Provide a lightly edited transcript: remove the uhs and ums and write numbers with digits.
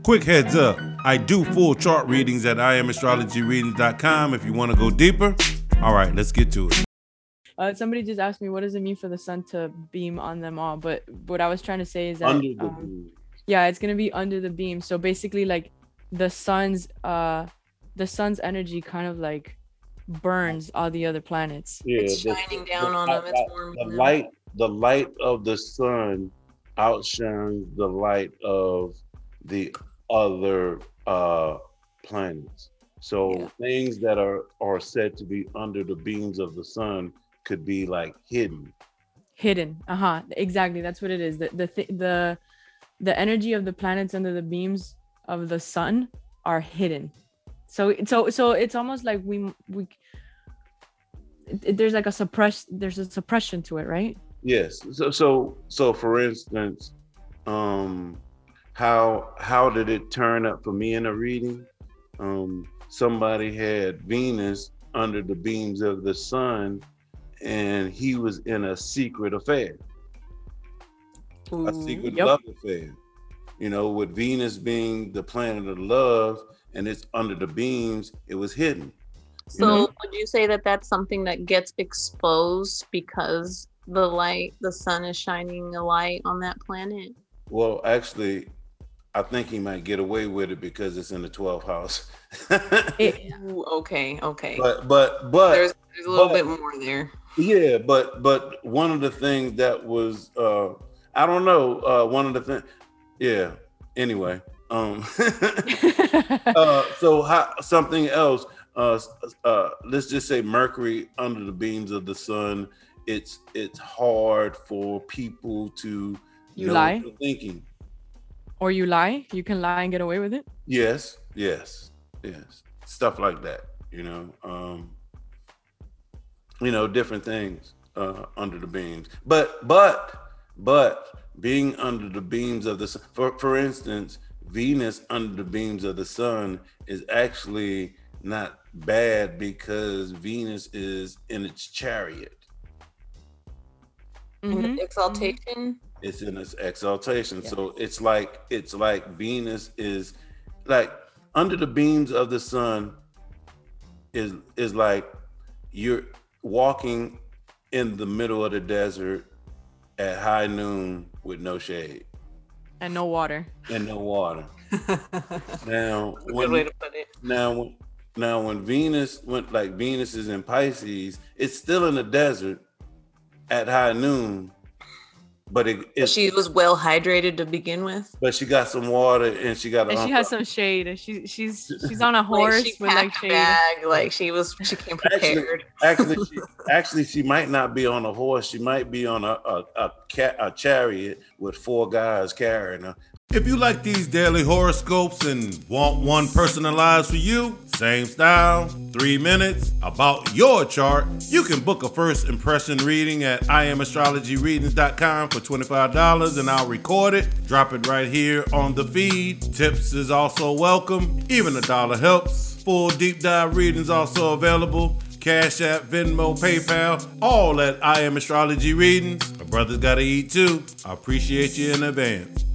Quick heads up, I do full chart readings at IamAstrologyReadings.com if you want to go deeper. All right, let's get to it. Somebody just asked me, what does it mean for the sun to beam on them all? But what I was trying to say is that, yeah, it's going to be under the beam. So basically, like, the sun's energy kind of like burns all the other planets. Yeah, it's shining down on them. It's warming them. The light of the sun outshines the light of the other planets. So things that are said to be under the beams of the sun could be like hidden. Exactly, that's what it is. The energy of the planets under the beams of the sun are hidden. So it's almost like there's like a suppression to it, right? Yes. So for instance, how did it turn up for me in a reading? Somebody had Venus under the beams of the sun, and he was in a secret affair. A secret love affair. You know, with Venus being the planet of love and it's under the beams, it was hidden. So would you say that that's something that gets exposed because the sun is shining a light on that planet? Well, actually, I think he might get away with it because it's in the 12th house. Okay. But there's a little bit more there. Yeah, but one of the things that was I don't know, one of the things. Yeah. Anyway, so something else. Let's just say Mercury under the beams of the sun. It's hard for people to know lie. What they're thinking. Or you lie. You can lie and get away with it. Yes. Stuff like that. Different things under the beams. But being under the beams of the sun, for instance, Venus under the beams of the sun is actually not bad because Venus is in its chariot. In exaltation. It's in its exaltation. Yeah. So it's like Venus is like under the beams of the sun is like you're walking in the middle of the desert at high noon with no shade and no water. Now, good way to put it. Now when Venus is in Pisces, it's still in the desert at high noon, but she was well hydrated to begin with. But she got some water and she got. And she has some shade. And she's on a horse with like shade. Bag, like she came prepared. Actually, she might not be on a horse. She might be on a chariot with 4 guys carrying her. If you like these daily horoscopes and want one personalized for you, same style, 3 minutes, about your chart, you can book a first impression reading at IamAstrologyReadings.com for $25 and I'll record it, drop it right here on the feed. Tips is also welcome, even $1 helps. Full deep dive readings also available. Cash App, Venmo, PayPal, all at I Am Astrology Readings. My brother's gotta eat too. I appreciate you in advance.